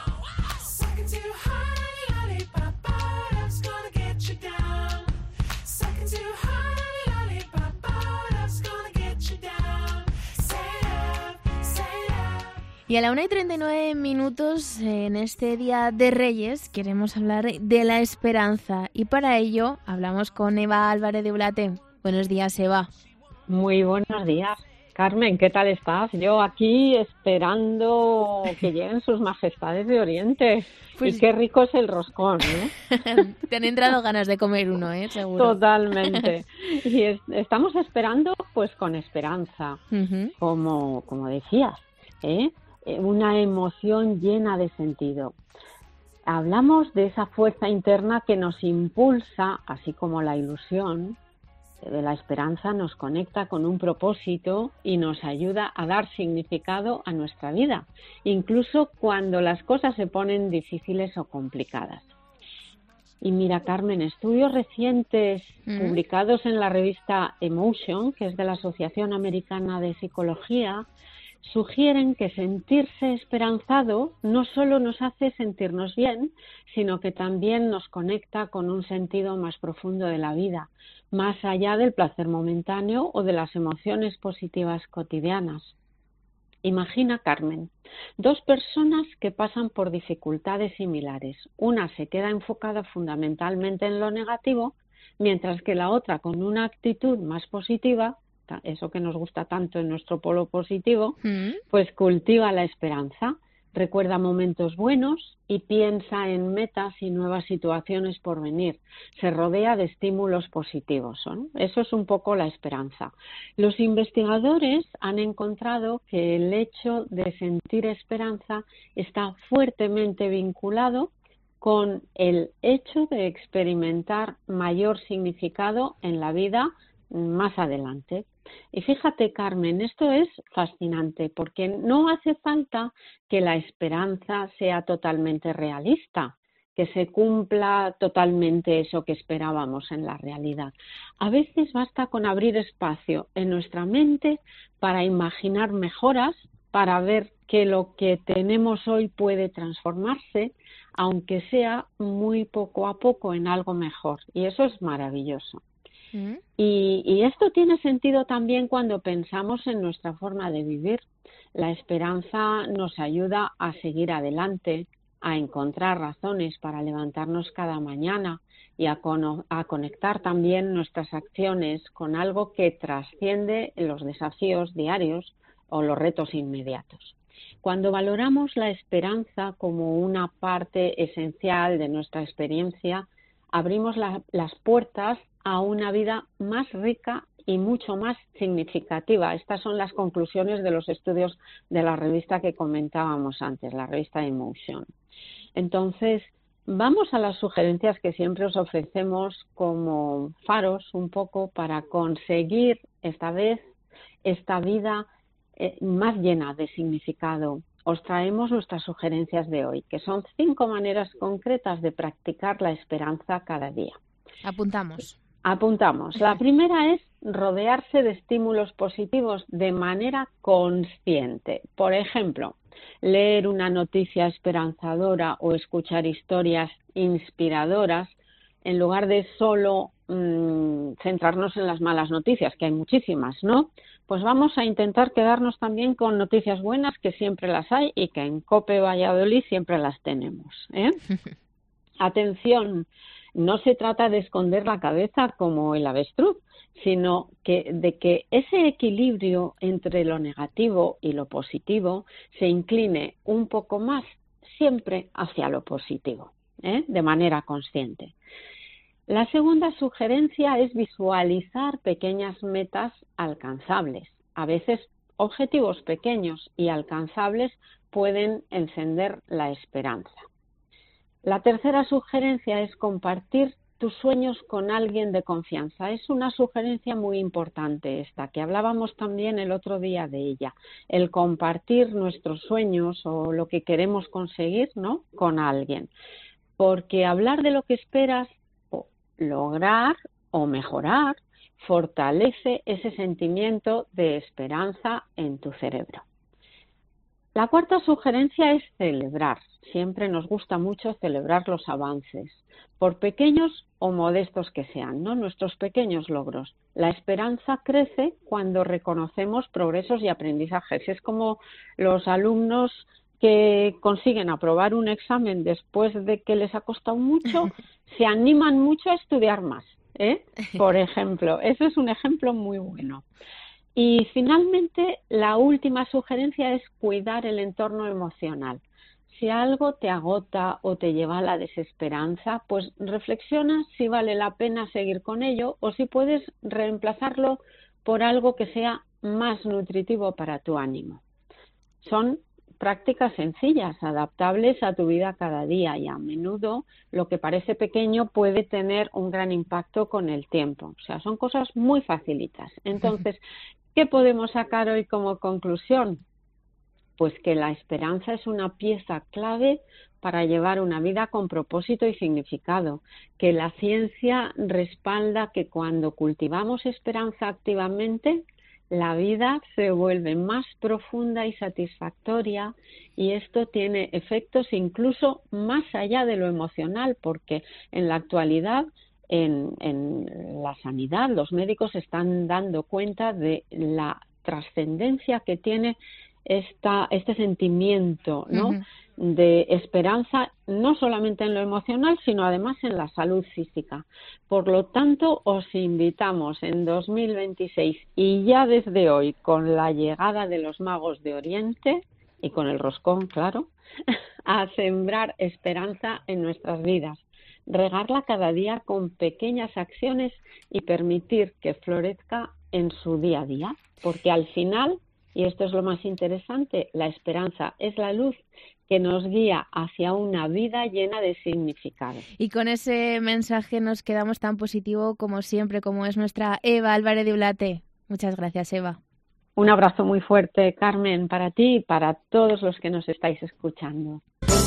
Y a la una y treinta y nueve minutos, en este Día de Reyes, queremos hablar de la esperanza. Y para ello hablamos con Eva Álvarez de Ulate. Buenos días, Eva. Muy buenos días. Carmen, ¿qué tal estás? Yo aquí esperando que lleguen sus majestades de Oriente. Pues... Y qué rico es el roscón, ¿eh? Te han entrado ganas de comer uno, ¿eh? Seguro. Totalmente. Y es, estamos esperando, pues con esperanza, uh-huh. como, como decías, ¿eh? Una emoción llena de sentido. Hablamos de esa fuerza interna que nos impulsa, así como la ilusión de la esperanza nos conecta con un propósito y nos ayuda a dar significado a nuestra vida, incluso cuando las cosas se ponen difíciles o complicadas. Y mira, Carmen, estudios recientes mm. publicados en la revista Emotion, que es de la Asociación Americana de Psicología, sugieren que sentirse esperanzado no solo nos hace sentirnos bien, sino que también nos conecta con un sentido más profundo de la vida, más allá del placer momentáneo o de las emociones positivas cotidianas. Imagina, Carmen, dos personas que pasan por dificultades similares. Una se queda enfocada fundamentalmente en lo negativo, mientras que la otra, con una actitud más positiva, eso que nos gusta tanto en nuestro polo positivo, ¿Mm? pues cultiva la esperanza, recuerda momentos buenos y piensa en metas y nuevas situaciones por venir. Se rodea de estímulos positivos, ¿no? Eso es un poco la esperanza. Los investigadores han encontrado que el hecho de sentir esperanza está fuertemente vinculado con el hecho de experimentar mayor significado en la vida más adelante. Y fíjate, Carmen, esto es fascinante porque no hace falta que la esperanza sea totalmente realista, que se cumpla totalmente eso que esperábamos en la realidad. A veces basta con abrir espacio en nuestra mente para imaginar mejoras, para ver que lo que tenemos hoy puede transformarse, aunque sea muy poco a poco en algo mejor. Y eso es maravilloso. ¿Mm? Y, y esto tiene sentido también cuando pensamos en nuestra forma de vivir. La esperanza nos ayuda a seguir adelante, a encontrar razones para levantarnos cada mañana y a, con, a conectar también nuestras acciones con algo que trasciende los desafíos diarios o los retos inmediatos. Cuando valoramos la esperanza como una parte esencial de nuestra experiencia, abrimos la, las puertas a una vida más rica y mucho más significativa. Estas son las conclusiones de los estudios de la revista que comentábamos antes, la revista Emotion. Entonces, vamos a las sugerencias que siempre os ofrecemos como faros un poco para conseguir esta vez esta vida eh, más llena de significado. Os traemos nuestras sugerencias de hoy, que son cinco maneras concretas de practicar la esperanza cada día. Apuntamos. Apuntamos. La primera es rodearse de estímulos positivos de manera consciente. Por ejemplo, leer una noticia esperanzadora o escuchar historias inspiradoras en lugar de solo mmm, centrarnos en las malas noticias, que hay muchísimas, ¿no? Pues vamos a intentar quedarnos también con noticias buenas, que siempre las hay y que en COPE Valladolid siempre las tenemos, ¿eh? Atención, no se trata de esconder la cabeza como el avestruz, sino que de que ese equilibrio entre lo negativo y lo positivo se incline un poco más siempre hacia lo positivo, ¿eh? De manera consciente. La segunda sugerencia es visualizar pequeñas metas alcanzables. A veces objetivos pequeños y alcanzables pueden encender la esperanza. La tercera sugerencia es compartir tus sueños con alguien de confianza. Es una sugerencia muy importante esta, que hablábamos también el otro día de ella. El compartir nuestros sueños o lo que queremos conseguir, ¿no?, con alguien. Porque hablar de lo que esperas o lograr o mejorar fortalece ese sentimiento de esperanza en tu cerebro. La cuarta sugerencia es celebrar. Siempre nos gusta mucho celebrar los avances, por pequeños o modestos que sean, ¿no?, nuestros pequeños logros. La esperanza crece cuando reconocemos progresos y aprendizajes. Es como los alumnos que consiguen aprobar un examen después de que les ha costado mucho, se animan mucho a estudiar más, ¿eh? Por ejemplo, eso es un ejemplo muy bueno. Y finalmente, la última sugerencia es cuidar el entorno emocional. Si algo te agota o te lleva a la desesperanza, pues reflexiona si vale la pena seguir con ello o si puedes reemplazarlo por algo que sea más nutritivo para tu ánimo. Son prácticas sencillas, adaptables a tu vida cada día, y a menudo lo que parece pequeño puede tener un gran impacto con el tiempo. O sea, son cosas muy facilitas. Entonces, ¿qué podemos sacar hoy como conclusión? Pues que la esperanza es una pieza clave para llevar una vida con propósito y significado, que la ciencia respalda que cuando cultivamos esperanza activamente, la vida se vuelve más profunda y satisfactoria, y esto tiene efectos incluso más allá de lo emocional, porque en la actualidad en, en la sanidad los médicos están dando cuenta de la trascendencia que tiene esta, este sentimiento, ¿no?, uh-huh, de esperanza, no solamente en lo emocional, sino además en la salud física. Por lo tanto, os invitamos en dos mil veintiséis y ya desde hoy, con la llegada de los magos de Oriente y con el roscón, claro, a sembrar esperanza en nuestras vidas, regarla cada día con pequeñas acciones y permitir que florezca en su día a día, porque al final, y esto es lo más interesante, la esperanza es la luz que nos guía hacia una vida llena de significado. Y con ese mensaje nos quedamos tan positivo como siempre, como es nuestra Eva Álvarez de Ulate. Muchas gracias, Eva. Un abrazo muy fuerte, Carmen, para ti y para todos los que nos estáis escuchando.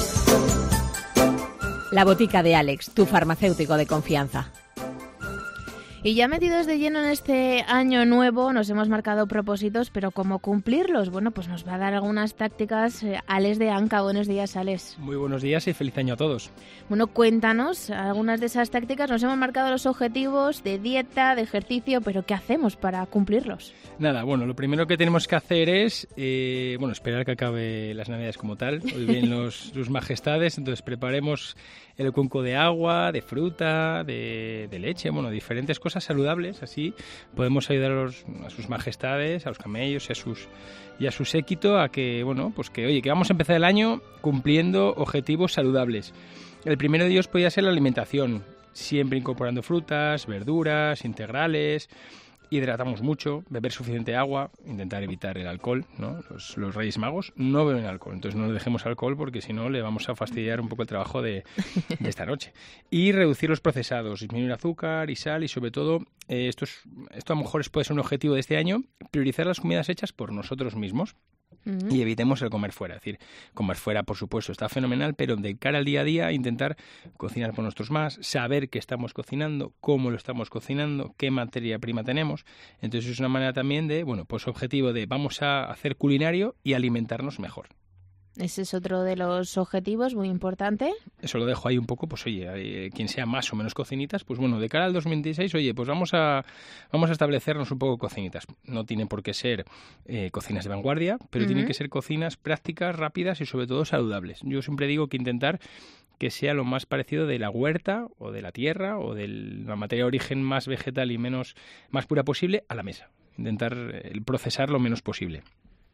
La botica de Alex, tu farmacéutico de confianza. Y ya metidos de lleno en este año nuevo, nos hemos marcado propósitos, pero ¿cómo cumplirlos? Bueno, pues nos va a dar algunas tácticas eh, Alex de Anca. Buenos días, Alex. Muy buenos días y feliz año a todos. Bueno, cuéntanos algunas de esas tácticas. Nos hemos marcado los objetivos de dieta, de ejercicio, pero ¿qué hacemos para cumplirlos? Nada, bueno, lo primero que tenemos que hacer es, eh, bueno, esperar que acabe las Navidades como tal. Hoy vienen los, sus majestades, entonces preparemos el cuenco de agua, de fruta, de, de leche, bueno, diferentes cosas saludables, así podemos ayudar a, los, a sus majestades, a los camellos y a sus y a su séquito a que, bueno, pues que oye, que vamos a empezar el año cumpliendo objetivos saludables. El primero de ellos podría ser la alimentación, siempre incorporando frutas, verduras, integrales. Hidratamos mucho, beber suficiente agua, intentar evitar el alcohol, ¿no? Los, los Reyes Magos no beben alcohol, entonces no dejemos alcohol porque si no le vamos a fastidiar un poco el trabajo de, de esta noche. Y reducir los procesados, disminuir azúcar y sal y sobre todo, eh, esto, es, esto a lo mejor puede ser un objetivo de este año, priorizar las comidas hechas por nosotros mismos. Uh-huh. Y evitemos el comer fuera. Es decir, comer fuera, por supuesto, está fenomenal, pero de cara al día a día, intentar cocinar por nosotros más, saber qué estamos cocinando, cómo lo estamos cocinando, qué materia prima tenemos. Entonces es una manera también de, bueno, pues objetivo de vamos a hacer culinario y alimentarnos mejor. Ese es otro de los objetivos muy importante. Eso lo dejo ahí un poco, pues oye, eh, quien sea más o menos cocinitas, pues bueno, de cara al dos mil veintiséis, oye, pues vamos a vamos a establecernos un poco cocinitas. No tienen por qué ser eh, cocinas de vanguardia, pero uh-huh. tienen que ser cocinas prácticas, rápidas y sobre todo saludables. Yo siempre digo que intentar que sea lo más parecido de la huerta o de la tierra o de la materia de origen más vegetal y menos más pura posible a la mesa. Intentar eh, procesar lo menos posible.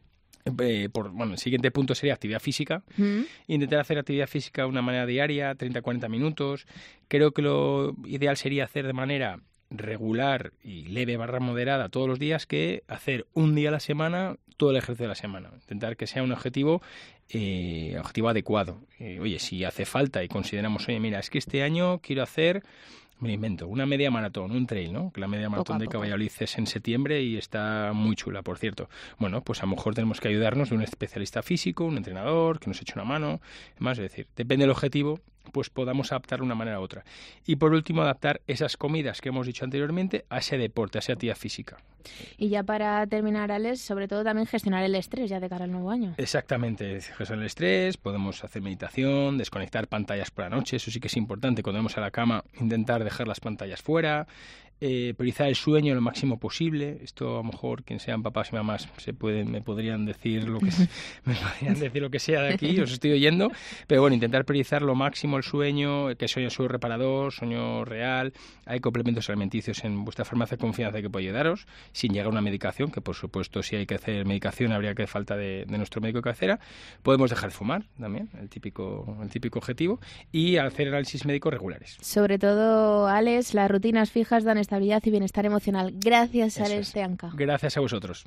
Eh, por, bueno, el siguiente punto sería actividad física. Mm. Intentar hacer actividad física de una manera diaria, treinta a cuarenta minutos. Creo que lo ideal sería hacer de manera regular y leve barra moderada todos los días, que hacer un día a la semana todo el ejercicio de la semana. Intentar que sea un objetivo eh, objetivo adecuado. Eh, oye, si hace falta y consideramos, oye, mira, es que este año quiero hacer... Me invento, una media maratón, un trail, ¿no? Que la media maratón de Valladolid es en septiembre y está muy chula, por cierto. Bueno, pues a lo mejor tenemos que ayudarnos de un especialista físico, un entrenador, que nos eche una mano. Además, es decir, depende del objetivo, pues podamos adaptar de una manera u otra. Y por último, adaptar esas comidas que hemos dicho anteriormente a ese deporte, a esa actividad física. Y ya para terminar, Alex, sobre todo también gestionar el estrés ya de cara al nuevo año. Exactamente, gestionar el estrés, podemos hacer meditación, desconectar pantallas por la noche, eso sí que es importante. Cuando vamos a la cama, intentar dejar las pantallas fuera, eh, priorizar el sueño lo máximo posible. Esto a lo mejor quien sean papás y mamás se pueden, me podrían decir lo que me podrían decir lo que sea de aquí, os estoy oyendo, pero bueno, intentar priorizar lo máximo el sueño, que sueño sueño reparador, sueño real. Hay complementos alimenticios en vuestra farmacia de confianza que puede ayudaros, sin llegar a una medicación, que por supuesto si hay que hacer medicación habría que falta de, de nuestro médico de cabecera. Podemos dejar de fumar también, el típico, el típico objetivo, y hacer análisis médicos regulares. Sobre todo, Alex, las rutinas fijas dan estabilidad y bienestar emocional. Gracias, Eso Alex es. Teanca. Gracias a vosotros.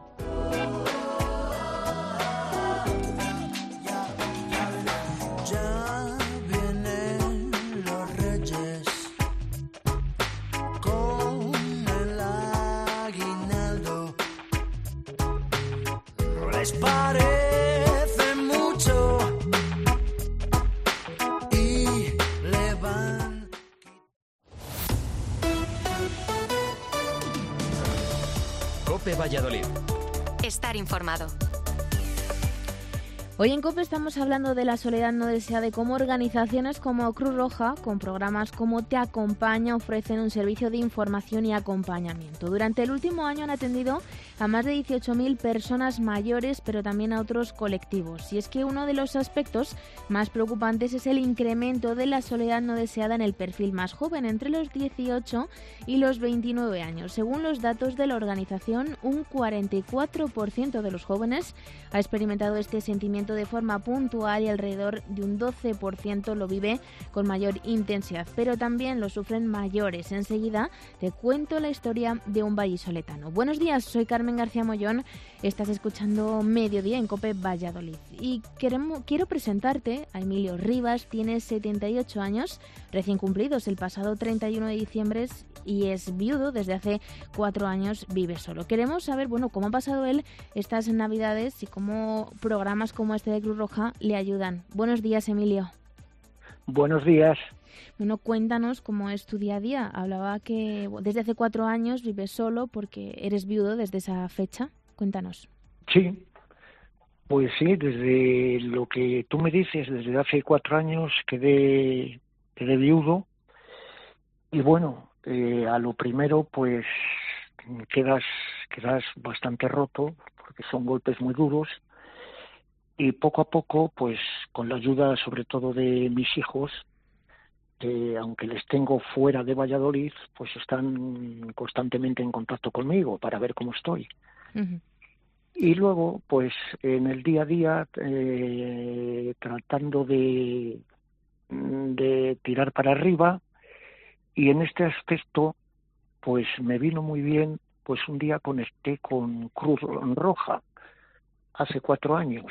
Les parece mucho y le van. COPE Valladolid. Estar informado. Hoy en COPE estamos hablando de la soledad no deseada y cómo organizaciones como Cruz Roja, con programas como Te Acompaña, ofrecen un servicio de información y acompañamiento. Durante el último año han atendido a más de dieciocho mil personas mayores, pero también a otros colectivos. Y es que uno de los aspectos más preocupantes es el incremento de la soledad no deseada en el perfil más joven, entre los dieciocho y los veintinueve años. Según los datos de la organización, un cuarenta y cuatro por ciento de los jóvenes ha experimentado este sentimiento de forma puntual y alrededor de un doce por ciento lo vive con mayor intensidad, pero también lo sufren mayores. Enseguida te cuento la historia de un vallisoletano. Buenos días, soy Carmen García Mollón, estás escuchando Mediodía en COPE Valladolid y queremos, quiero presentarte a Emilio Rivas. Tiene setenta y ocho años, recién cumplidos el pasado treinta y uno de diciembre, y es viudo. Desde hace cuatro años vive solo. Queremos saber, bueno, cómo ha pasado él estas navidades y cómo programas como este de Cruz Roja le ayudan. Buenos días, Emilio. Buenos días. Bueno, cuéntanos cómo es tu día a día. Hablaba que desde hace cuatro años vives solo porque eres viudo desde esa fecha. Cuéntanos. Sí, pues sí, desde lo que tú me dices, desde hace cuatro años quedé, quedé viudo. Y bueno, eh, a lo primero pues quedas, quedas bastante roto porque son golpes muy duros. Y poco a poco, pues con la ayuda sobre todo de mis hijos, que aunque les tengo fuera de Valladolid, pues están constantemente en contacto conmigo para ver cómo estoy. Uh-huh. Y luego, pues en el día a día, eh, tratando de, de tirar para arriba, y en este aspecto, pues me vino muy bien, pues un día conecté con Cruz Roja, hace cuatro años,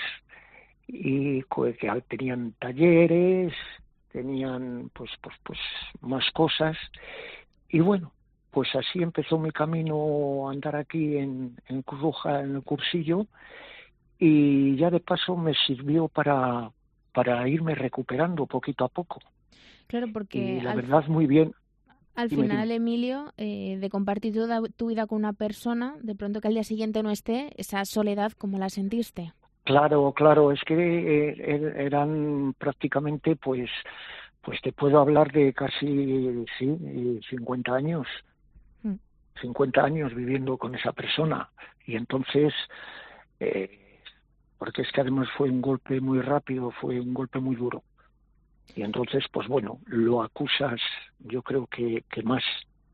y que tenían talleres, tenían pues pues pues más cosas, y bueno, pues así empezó mi camino a andar aquí en, en Cruz Roja, en el cursillo, y ya de paso me sirvió para, para irme recuperando poquito a poco. Claro, porque y la al, verdad muy bien. Al dime, final, dime. Emilio, eh, de compartir toda tu vida con una persona, de pronto que al día siguiente no esté, esa soledad, ¿cómo la sentiste? Claro, claro, es que eh, eran prácticamente, pues, pues te puedo hablar de casi, sí, cincuenta años, mm. cincuenta años viviendo con esa persona, y entonces, eh, porque es que además fue un golpe muy rápido, fue un golpe muy duro, y entonces, pues bueno, lo acusas, yo creo que, que más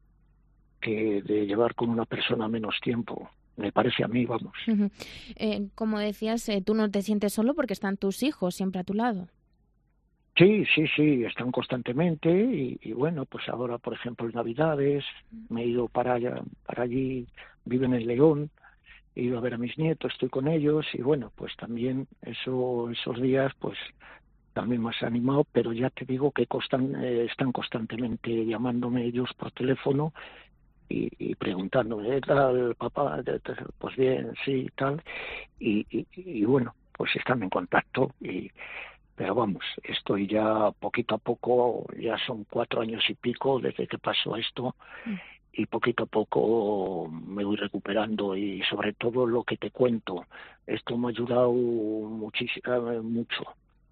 que de llevar con una persona menos tiempo. Me parece a mí, vamos. Uh-huh. Eh, como decías, eh, tú no te sientes solo porque están tus hijos siempre a tu lado. Sí, sí, sí, están constantemente y, y bueno, pues ahora, por ejemplo, en Navidades me he ido para allá, para allí, viven en León, he ido a ver a mis nietos, estoy con ellos y bueno, pues también eso, esos días, pues también me has animado, pero ya te digo que constan, eh, están constantemente llamándome ellos por teléfono Y, y preguntándome, ¿qué tal, papá? Pues bien, sí, tal. Y, y, y bueno, pues están en contacto. Y, pero vamos, estoy ya poquito a poco, ya son cuatro años y pico desde que pasó esto, mm. y poquito a poco me voy recuperando. Y sobre todo lo que te cuento, esto me ha ayudado muchísimo, mucho.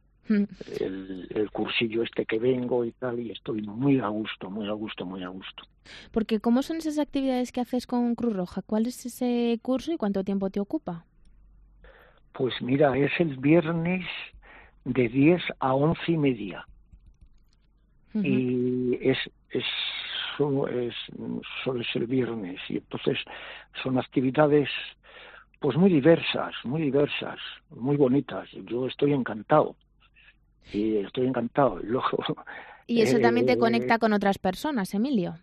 El, el cursillo este que vengo y tal, y estoy muy a gusto, muy a gusto, muy a gusto. Porque ¿cómo son esas actividades que haces con Cruz Roja? ¿Cuál es ese curso y cuánto tiempo te ocupa? Pues mira, es el viernes de diez a once y media. Uh-huh. Y es, es, solo, es solo es el viernes, y entonces son actividades pues muy diversas, muy diversas, muy bonitas. Yo estoy encantado. Y estoy encantado. Luego, y eso eh, también te conecta con otras personas, Emilio.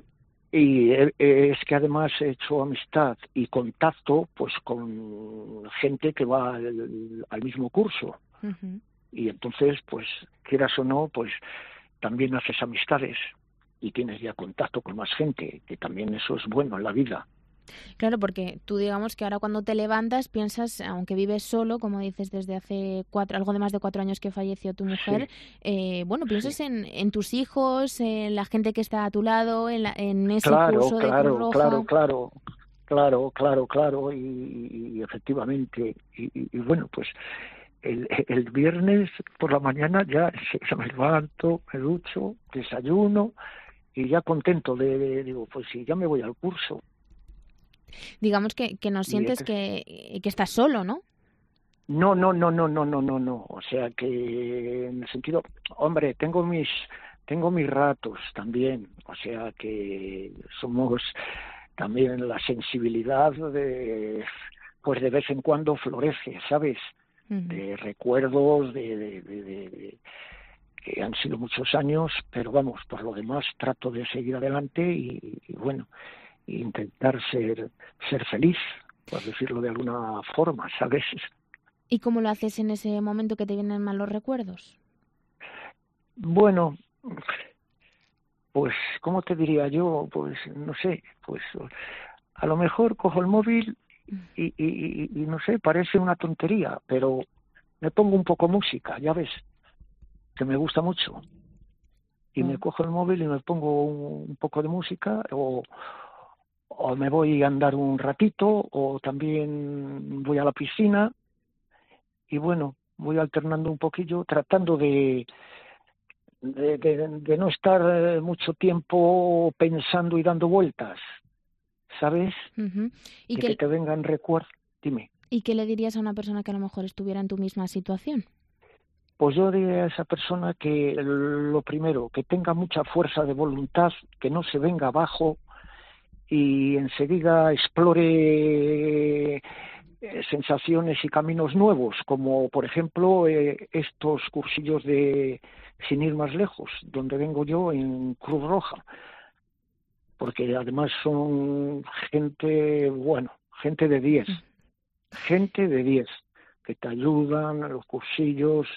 Y eh, es que además he hecho amistad y contacto pues con gente que va al, al mismo curso. Uh-huh. Y entonces, pues, quieras o no, pues también haces amistades y tienes ya contacto con más gente, que también eso es bueno en la vida. Claro, porque tú digamos que ahora cuando te levantas piensas, aunque vives solo, como dices desde hace cuatro, algo de más de cuatro años que falleció tu mujer, sí. eh, bueno, piensas sí. en, en tus hijos, en la gente que está a tu lado, en, la, en ese claro, curso claro, de Cruz Roja. Claro, claro, claro, claro, claro, y, y efectivamente, y, y, y bueno, pues el, el viernes por la mañana ya se, me levanto, me ducho, desayuno y ya contento de, de digo, pues sí, ya me voy al curso. Digamos que, que no sientes que, que estás solo, ¿no? No, no, no, no, no, no, no, no. O sea que en el sentido, hombre, tengo mis, tengo mis ratos también. O sea que somos también la sensibilidad de, pues de vez en cuando florece, ¿sabes? Uh-huh. De recuerdos, de, de, de, de, de que han sido muchos años, pero vamos, por lo demás trato de seguir adelante y, y bueno. intentar ser ser feliz, por decirlo de alguna forma, ¿sabes? ¿Y cómo lo haces en ese momento que te vienen malos recuerdos? Bueno, pues, ¿cómo te diría yo? Pues, no sé, pues, a lo mejor cojo el móvil y, y, y, y no sé, parece una tontería, pero me pongo un poco música, ya ves, que me gusta mucho. Y me cojo el móvil y me pongo un, un poco de música, o o me voy a andar un ratito, o también voy a la piscina, y bueno, voy alternando un poquillo, tratando de, de, de, de no estar mucho tiempo pensando y dando vueltas, ¿sabes? Uh-huh. ¿Y de que, que te vengan recuerdos. Dime. ¿Y qué le dirías a una persona que a lo mejor estuviera en tu misma situación? Pues yo diría a esa persona que lo primero, que tenga mucha fuerza de voluntad, que no se venga abajo, y enseguida explore eh, sensaciones y caminos nuevos, como por ejemplo eh, estos cursillos de Sin ir más lejos, donde vengo yo en Cruz Roja, porque además son gente, bueno, gente de diez, gente de diez, que te ayudan a los cursillos,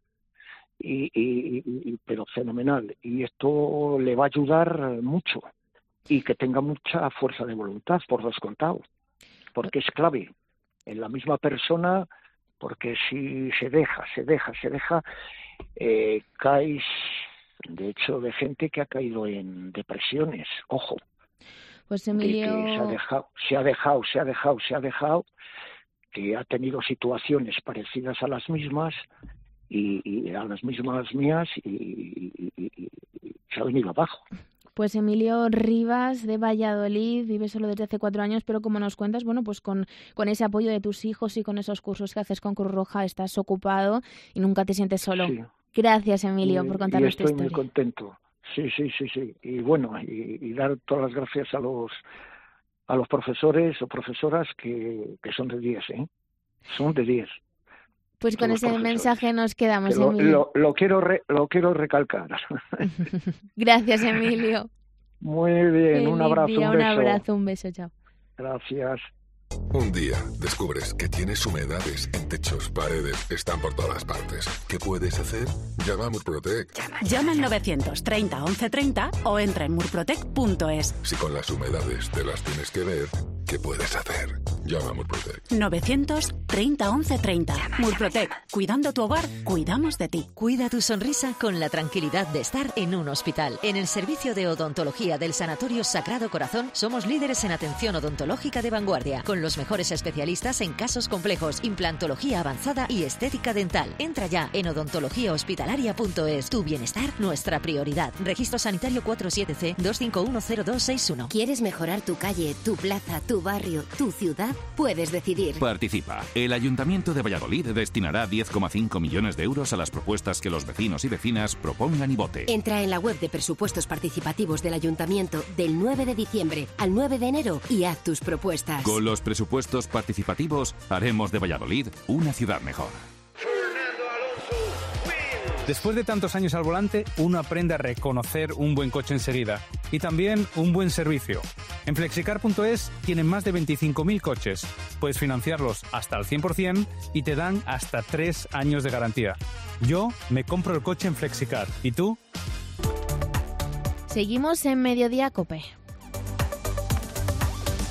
y, y, y, pero fenomenal, y esto le va a ayudar mucho. Y que tenga mucha fuerza de voluntad, por descontado, porque es clave. en la misma persona, porque si se deja, se deja, se deja, eh, caes, de hecho, de gente que ha caído en depresiones, ojo. Pues Emilio... De que se ha dejado, se ha dejado, se ha dejado, se ha dejado, que ha tenido situaciones parecidas a las mismas, y, y a las mismas mías, y, y, y, y se ha venido abajo. Pues Emilio Rivas, de Valladolid, vive solo desde hace cuatro años, pero como nos cuentas, bueno, pues con, con ese apoyo de tus hijos y con esos cursos que haces con Cruz Roja estás ocupado y nunca te sientes solo. Sí. Gracias, Emilio, y, por contarnos tu historia. Estoy muy contento. Sí, sí, sí, sí. Y bueno, y, y dar todas las gracias a los a los profesores o profesoras que, que son de diez, ¿eh? Son de diez. Pues con ese mensaje nos quedamos, lo, Emilio. Lo, lo, quiero re, lo quiero recalcar. Gracias, Emilio. Muy bien, Feliz un abrazo, día, un beso. Un abrazo, un beso, chao. Gracias. Un día descubres que tienes humedades en techos, paredes, están por todas partes. ¿Qué puedes hacer? Llama a Murprotec. Llama al novecientos treinta once treinta o entra en murprotec punto es. Si con las humedades te las tienes que ver, ¿qué puedes hacer? Llama a Murprotec. novecientos treinta once treinta. Murprotec. Cuidando tu hogar, cuidamos de ti. Cuida tu sonrisa con la tranquilidad de estar en un hospital. En el servicio de odontología del Sanatorio Sagrado Corazón somos líderes en atención odontológica de vanguardia, con los mejores especialistas en casos complejos, implantología avanzada y estética dental. Entra ya en odontología hospitalaria punto es. Tu bienestar, nuestra prioridad. Registro sanitario cuarenta y siete ce dos cinco uno cero dos seis uno. ¿Quieres mejorar tu calle, tu plaza, tu barrio, tu ciudad? Puedes decidir. Participa. El Ayuntamiento de Valladolid destinará diez coma cinco millones de euros a las propuestas que los vecinos y vecinas propongan y voten. Entra en la web de presupuestos participativos del Ayuntamiento del nueve de diciembre al nueve de enero y haz tus propuestas. Con los presupuestos participativos haremos de Valladolid una ciudad mejor. Después de tantos años al volante, uno aprende a reconocer un buen coche enseguida y también un buen servicio. En flexicar punto es tienen más de veinticinco mil coches. Puedes financiarlos hasta al cien por ciento y te dan hasta tres años de garantía. Yo me compro el coche en Flexicar. ¿Y tú? Seguimos en Mediodía COPE.